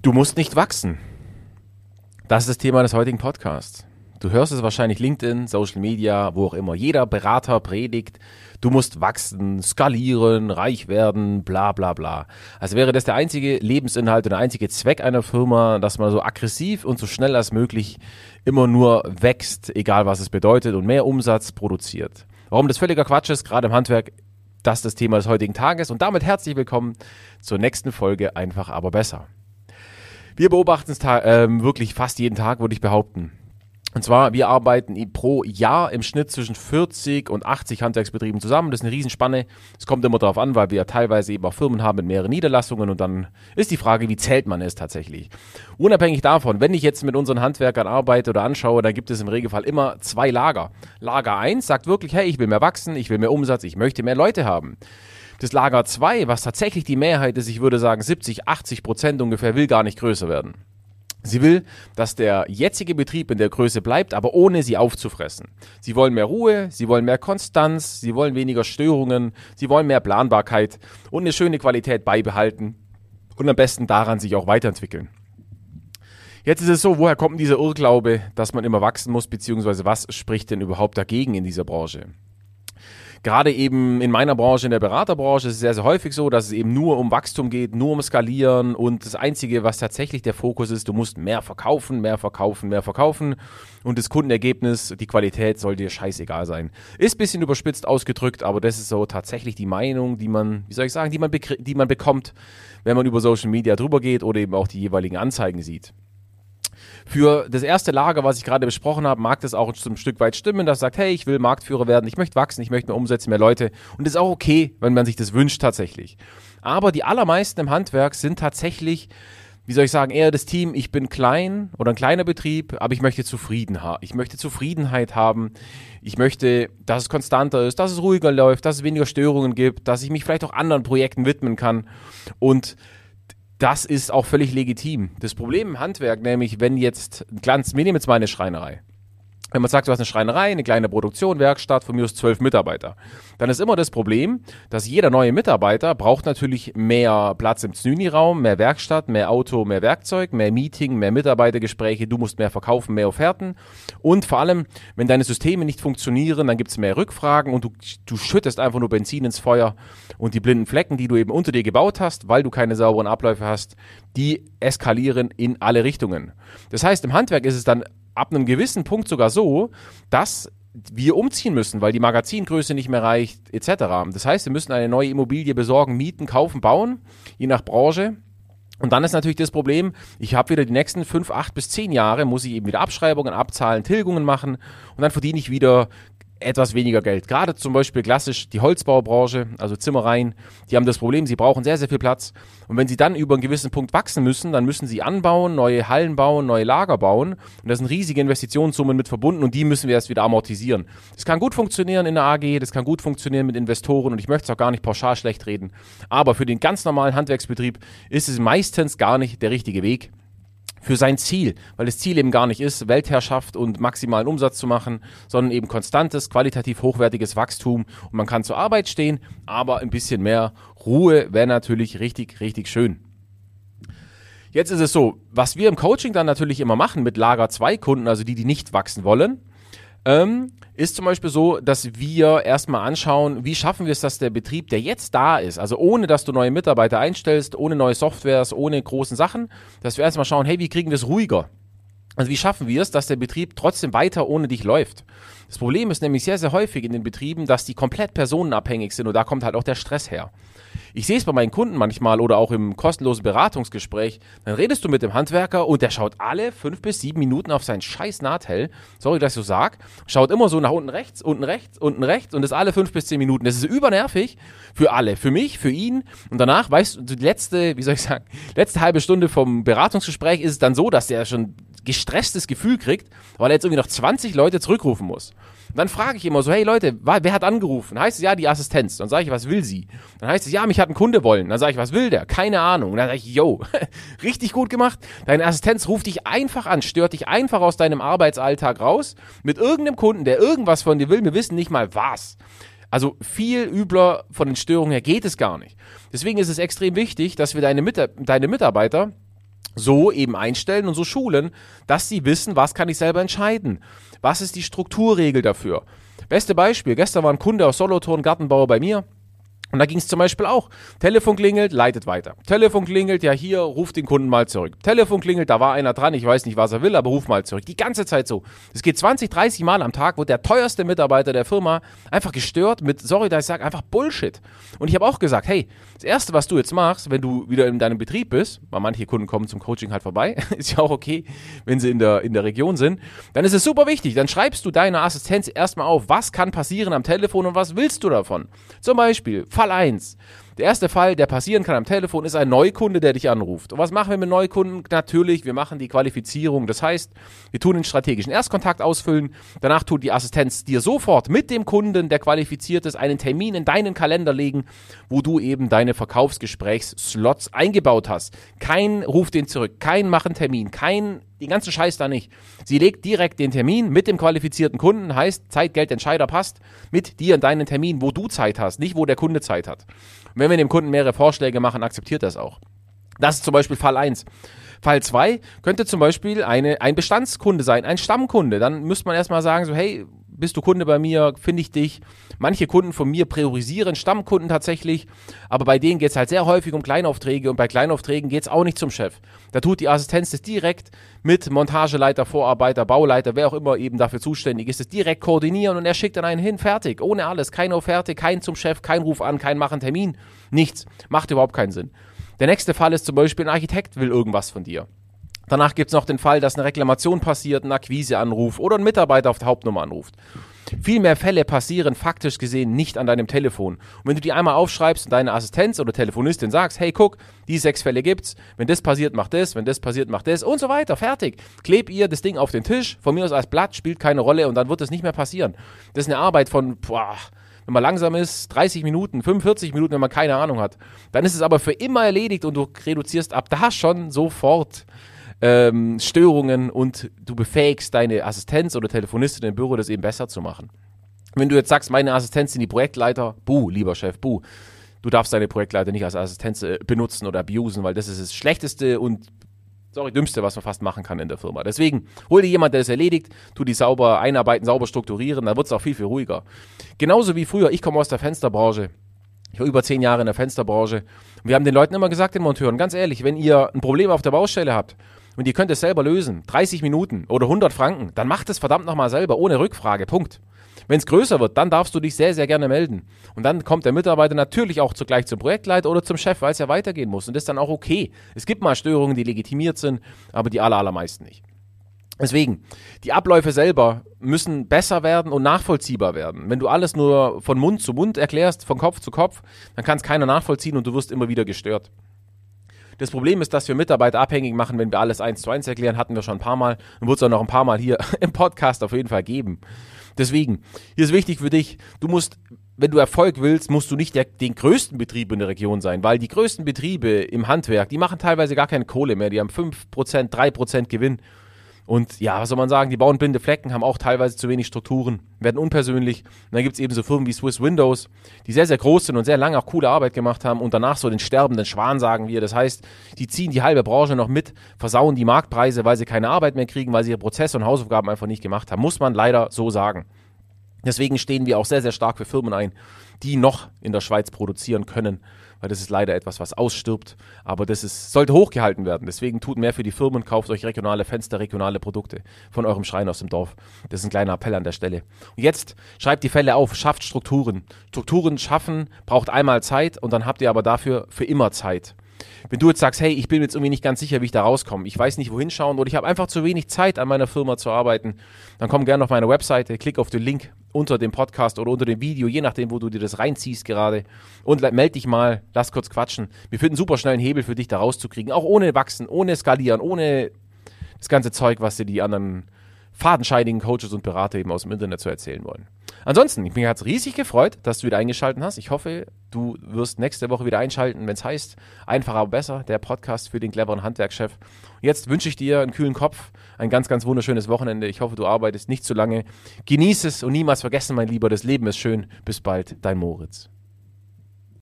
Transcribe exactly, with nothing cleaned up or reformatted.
Du musst nicht wachsen. Das ist das Thema des heutigen Podcasts. Du hörst es wahrscheinlich LinkedIn, Social Media, wo auch immer. Jeder Berater predigt, du musst wachsen, skalieren, reich werden, bla bla bla. Also wäre das der einzige Lebensinhalt und der einzige Zweck einer Firma, dass man so aggressiv und so schnell als möglich immer nur wächst, egal was es bedeutet, und mehr Umsatz produziert. Warum das völliger Quatsch ist, gerade im Handwerk, das ist das Thema des heutigen Tages. Und damit herzlich willkommen zur nächsten Folge Einfach aber besser. Wir beobachten es ta- ähm, wirklich fast jeden Tag, würde ich behaupten. Und zwar, wir arbeiten pro Jahr im Schnitt zwischen vierzig und achtzig Handwerksbetrieben zusammen. Das ist eine Riesenspanne. Es kommt immer darauf an, weil wir teilweise eben auch Firmen haben mit mehreren Niederlassungen. Und dann ist die Frage, wie zählt man es tatsächlich? Unabhängig davon, wenn ich jetzt mit unseren Handwerkern arbeite oder anschaue, dann gibt es im Regelfall immer zwei Lager. Lager eins sagt wirklich, hey, ich will mehr wachsen, ich will mehr Umsatz, ich möchte mehr Leute haben. Das Lager zwei, was tatsächlich die Mehrheit ist, ich würde sagen siebzig, achtzig Prozent ungefähr, will gar nicht größer werden. Sie will, dass der jetzige Betrieb in der Größe bleibt, aber ohne sie aufzufressen. Sie wollen mehr Ruhe, sie wollen mehr Konstanz, sie wollen weniger Störungen, sie wollen mehr Planbarkeit und eine schöne Qualität beibehalten und am besten daran sich auch weiterentwickeln. Jetzt ist es so, woher kommt dieser Irrglaube, dass man immer wachsen muss, beziehungsweise was spricht denn überhaupt dagegen in dieser Branche? Gerade eben in meiner Branche, in der Beraterbranche, ist es sehr, sehr häufig so, dass es eben nur um Wachstum geht, nur um Skalieren und das Einzige, was tatsächlich der Fokus ist, du musst mehr verkaufen, mehr verkaufen, mehr verkaufen und das Kundenergebnis, die Qualität soll dir scheißegal sein. Ist ein bisschen überspitzt ausgedrückt, aber das ist so tatsächlich die Meinung, die man, wie soll ich sagen, die man, bekri- die man bekommt, wenn man über Social Media drüber geht oder eben auch die jeweiligen Anzeigen sieht. Für das erste Lager, was ich gerade besprochen habe, mag das auch ein Stück weit stimmen, das sagt, hey, ich will Marktführer werden, ich möchte wachsen, ich möchte mehr umsetzen, mehr Leute. Und das ist auch okay, wenn man sich das wünscht tatsächlich. Aber die allermeisten im Handwerk sind tatsächlich, wie soll ich sagen, eher das Team, ich bin klein oder ein kleiner Betrieb, aber ich möchte zufrieden ha- ich möchte Zufriedenheit haben. Ich möchte, dass es konstanter ist, dass es ruhiger läuft, dass es weniger Störungen gibt, dass ich mich vielleicht auch anderen Projekten widmen kann. Und das ist auch völlig legitim. Das Problem im Handwerk, nämlich wenn jetzt, ganz, wir nehmen jetzt mal eine Schreinerei. Wenn man sagt, du hast eine Schreinerei, eine kleine Produktion, Werkstatt, von mir aus zwölf Mitarbeiter, dann ist immer das Problem, dass jeder neue Mitarbeiter braucht natürlich mehr Platz im Znüni-Raum, mehr Werkstatt, mehr Auto, mehr Werkzeug, mehr Meeting, mehr Mitarbeitergespräche, du musst mehr verkaufen, mehr Offerten und vor allem, wenn deine Systeme nicht funktionieren, dann gibt es mehr Rückfragen und du, du schüttest einfach nur Benzin ins Feuer und die blinden Flecken, die du eben unter dir gebaut hast, weil du keine sauberen Abläufe hast, die eskalieren in alle Richtungen. Das heißt, im Handwerk ist es dann ab einem gewissen Punkt sogar so, dass wir umziehen müssen, weil die Magazingröße nicht mehr reicht, et cetera. Das heißt, wir müssen eine neue Immobilie besorgen, mieten, kaufen, bauen, je nach Branche. Und dann ist natürlich das Problem, ich habe wieder die nächsten fünf, acht bis zehn Jahre, muss ich eben wieder Abschreibungen, Abzahlen, Tilgungen machen und dann verdiene ich wieder etwas weniger Geld. Gerade zum Beispiel klassisch die Holzbaubranche, also Zimmereien, die haben das Problem, sie brauchen sehr, sehr viel Platz. Und wenn sie dann über einen gewissen Punkt wachsen müssen, dann müssen sie anbauen, neue Hallen bauen, neue Lager bauen. Und da sind riesige Investitionssummen mit verbunden und die müssen wir erst wieder amortisieren. Das kann gut funktionieren in der A G, das kann gut funktionieren mit Investoren und ich möchte es auch gar nicht pauschal schlecht reden. Aber für den ganz normalen Handwerksbetrieb ist es meistens gar nicht der richtige Weg. Für sein Ziel, weil das Ziel eben gar nicht ist, Weltherrschaft und maximalen Umsatz zu machen, sondern eben konstantes, qualitativ hochwertiges Wachstum und man kann zur Arbeit stehen, aber ein bisschen mehr Ruhe wäre natürlich richtig, richtig schön. Jetzt ist es so, was wir im Coaching dann natürlich immer machen mit Lager zwei Kunden, also die, die nicht wachsen wollen, ähm, ist zum Beispiel so, dass wir erstmal anschauen, wie schaffen wir es, dass der Betrieb, der jetzt da ist, also ohne, dass du neue Mitarbeiter einstellst, ohne neue Softwares, ohne großen Sachen, dass wir erstmal schauen, hey, wie kriegen wir es ruhiger? Also wie schaffen wir es, dass der Betrieb trotzdem weiter ohne dich läuft? Das Problem ist nämlich sehr, sehr häufig in den Betrieben, dass die komplett personenabhängig sind und da kommt halt auch der Stress her. Ich sehe es bei meinen Kunden manchmal oder auch im kostenlosen Beratungsgespräch, dann redest du mit dem Handwerker und der schaut alle fünf bis sieben Minuten auf sein scheiß Nahtell, sorry, dass ich so sag, schaut immer so nach unten rechts, unten rechts, unten rechts und das alle fünf bis zehn Minuten. Das ist übernervig für alle, für mich, für ihn und danach, weißt du, die letzte, wie soll ich sagen, letzte halbe Stunde vom Beratungsgespräch ist es dann so, dass der schon gestresstes Gefühl kriegt, weil er jetzt irgendwie noch zwanzig Leute zurückrufen muss. Und dann frage ich immer so, hey Leute, wer hat angerufen? Heißt es, ja, die Assistenz. Dann sage ich, was will sie? Dann heißt es, ja, mich hat ein Kunde wollen. Dann sage ich, was will der? Keine Ahnung. Und dann sage ich, yo, richtig gut gemacht. Deine Assistenz ruft dich einfach an, stört dich einfach aus deinem Arbeitsalltag raus mit irgendeinem Kunden, der irgendwas von dir will. Wir wissen nicht mal was. Also viel übler von den Störungen her geht es gar nicht. Deswegen ist es extrem wichtig, dass wir deine, Mit- deine Mitarbeiter so eben einstellen und so schulen, dass sie wissen, was kann ich selber entscheiden. Was ist die Strukturregel dafür? Beste Beispiel, gestern war ein Kunde aus Solothurn, Gartenbauer bei mir. Und da ging es zum Beispiel auch, Telefon klingelt, leitet weiter. Telefon klingelt, ja hier, ruft den Kunden mal zurück. Telefon klingelt, da war einer dran, ich weiß nicht, was er will, aber ruf mal zurück. Die ganze Zeit so. Es geht zwanzig, dreißig Mal am Tag, wo der teuerste Mitarbeiter der Firma einfach gestört mit, sorry, dass ich sage, einfach Bullshit. Und ich habe auch gesagt, hey, das Erste, was du jetzt machst, wenn du wieder in deinem Betrieb bist, weil manche Kunden kommen zum Coaching halt vorbei, ist ja auch okay, wenn sie in der, in der Region sind, dann ist es super wichtig, dann schreibst du deiner Assistenz erstmal auf, was kann passieren am Telefon und was willst du davon. Zum Beispiel, Fall eins. Der erste Fall, der passieren kann am Telefon, ist ein Neukunde, der dich anruft. Und was machen wir mit Neukunden? Natürlich, wir machen die Qualifizierung. Das heißt, wir tun den strategischen Erstkontakt ausfüllen. Danach tut die Assistenz dir sofort mit dem Kunden, der qualifiziert ist, einen Termin in deinen Kalender legen, wo du eben deine Verkaufsgesprächsslots eingebaut hast. Kein Ruf den zurück, kein Machen Termin, kein den ganzen Scheiß da nicht. Sie legt direkt den Termin mit dem qualifizierten Kunden, heißt Zeit, Geld, Entscheider passt, mit dir in deinen Termin, wo du Zeit hast, nicht wo der Kunde Zeit hat. Und wenn wir dem Kunden mehrere Vorschläge machen, akzeptiert er es auch. Das ist zum Beispiel Fall eins. Fall zwei könnte zum Beispiel eine, ein Bestandskunde sein, ein Stammkunde. Dann müsste man erstmal sagen, so hey, bist du Kunde bei mir, finde ich dich. Manche Kunden von mir priorisieren Stammkunden tatsächlich, aber bei denen geht es halt sehr häufig um Kleinaufträge und bei Kleinaufträgen geht es auch nicht zum Chef. Da tut die Assistenz das direkt mit Montageleiter, Vorarbeiter, Bauleiter, wer auch immer eben dafür zuständig ist, das direkt koordinieren und er schickt dann einen hin, fertig, ohne alles, keine Offerte, kein zum Chef, kein Ruf an, kein Machen Termin, nichts, macht überhaupt keinen Sinn. Der nächste Fall ist zum Beispiel, ein Architekt will irgendwas von dir. Danach gibt es noch den Fall, dass eine Reklamation passiert, ein Akquiseanruf oder ein Mitarbeiter auf der Hauptnummer anruft. Viel mehr Fälle passieren faktisch gesehen nicht an deinem Telefon. Und wenn du die einmal aufschreibst und deine Assistenz oder Telefonistin sagst, hey, guck, die sechs Fälle gibt's, wenn das passiert, mach das, wenn das passiert, mach das und so weiter, fertig. Kleb ihr das Ding auf den Tisch, von mir aus als Blatt, spielt keine Rolle und dann wird es nicht mehr passieren. Das ist eine Arbeit von, boah, wenn man langsam ist, dreißig Minuten, fünfundvierzig Minuten, wenn man keine Ahnung hat. Dann ist es aber für immer erledigt und du reduzierst ab da schon sofort Ähm, Störungen und du befähigst deine Assistenz oder Telefonistin im Büro, das eben besser zu machen. Wenn du jetzt sagst, meine Assistenz sind die Projektleiter, buh, lieber Chef, buh. Du darfst deine Projektleiter nicht als Assistenz äh, benutzen oder abusen, weil das ist das Schlechteste und sorry, Dümmste, was man fast machen kann in der Firma. Deswegen, hol dir jemand, der das erledigt, tu die sauber einarbeiten, sauber strukturieren, dann wird es auch viel, viel ruhiger. Genauso wie früher, ich komme aus der Fensterbranche. Ich war über zehn Jahre in der Fensterbranche. Und wir haben den Leuten immer gesagt, den Monteuren, ganz ehrlich, wenn ihr ein Problem auf der Baustelle habt, und ihr könnt es selber lösen, dreißig Minuten oder hundert Franken, dann macht es verdammt nochmal selber, ohne Rückfrage, Punkt. Wenn es größer wird, dann darfst du dich sehr, sehr gerne melden. Und dann kommt der Mitarbeiter natürlich auch zugleich zum Projektleiter oder zum Chef, weil es ja weitergehen muss. Und das ist dann auch okay. Es gibt mal Störungen, die legitimiert sind, aber die aller, allermeisten nicht. Deswegen, die Abläufe selber müssen besser werden und nachvollziehbar werden. Wenn du alles nur von Mund zu Mund erklärst, von Kopf zu Kopf, dann kann es keiner nachvollziehen und du wirst immer wieder gestört. Das Problem ist, dass wir Mitarbeiter abhängig machen, wenn wir alles eins zu eins erklären, hatten wir schon ein paar Mal und wird es auch noch ein paar Mal hier im Podcast auf jeden Fall geben. Deswegen, hier ist wichtig für dich, du musst, wenn du Erfolg willst, musst du nicht der, den größten Betrieb in der Region sein, weil die größten Betriebe im Handwerk, die machen teilweise gar keine Kohle mehr, die haben fünf Prozent, drei Prozent Gewinn. Und ja, was soll man sagen, die bauen blinde Flecken, haben auch teilweise zu wenig Strukturen, werden unpersönlich. Und dann gibt es eben so Firmen wie Swiss Windows, die sehr, sehr groß sind und sehr lange auch coole Arbeit gemacht haben und danach so den sterbenden Schwan, sagen wir. Das heißt, die ziehen die halbe Branche noch mit, versauen die Marktpreise, weil sie keine Arbeit mehr kriegen, weil sie ihre Prozesse und Hausaufgaben einfach nicht gemacht haben. Muss man leider so sagen. Deswegen stehen wir auch sehr, sehr stark für Firmen ein, die noch in der Schweiz produzieren können, weil das ist leider etwas, was ausstirbt, aber das ist, sollte hochgehalten werden. Deswegen tut mehr für die Firmen, kauft euch regionale Fenster, regionale Produkte von eurem Schrein aus dem Dorf. Das ist ein kleiner Appell an der Stelle. Und jetzt schreibt die Fälle auf, schafft Strukturen. Strukturen schaffen braucht einmal Zeit und dann habt ihr aber dafür für immer Zeit. Wenn du jetzt sagst, hey, ich bin jetzt irgendwie nicht ganz sicher, wie ich da rauskomme, ich weiß nicht, wohin schauen oder ich habe einfach zu wenig Zeit, an meiner Firma zu arbeiten, dann komm gerne auf meine Webseite, klick auf den Link unter dem Podcast oder unter dem Video, je nachdem, wo du dir das reinziehst gerade und melde dich mal, lass kurz quatschen. Wir finden super schnell einen Hebel für dich da rauszukriegen, auch ohne Wachsen, ohne Skalieren, ohne das ganze Zeug, was dir die anderen fadenscheidigen Coaches und Berater eben aus dem Internet zu erzählen wollen. Ansonsten, ich bin jetzt riesig gefreut, dass du wieder eingeschaltet hast. Ich hoffe, du wirst nächste Woche wieder einschalten, wenn es heißt, einfacher aber besser, der Podcast für den cleveren Handwerkschef. Und jetzt wünsche ich dir einen kühlen Kopf, ein ganz, ganz wunderschönes Wochenende. Ich hoffe, du arbeitest nicht zu lange. Genieß es und niemals vergessen, mein Lieber, das Leben ist schön. Bis bald, dein Moritz.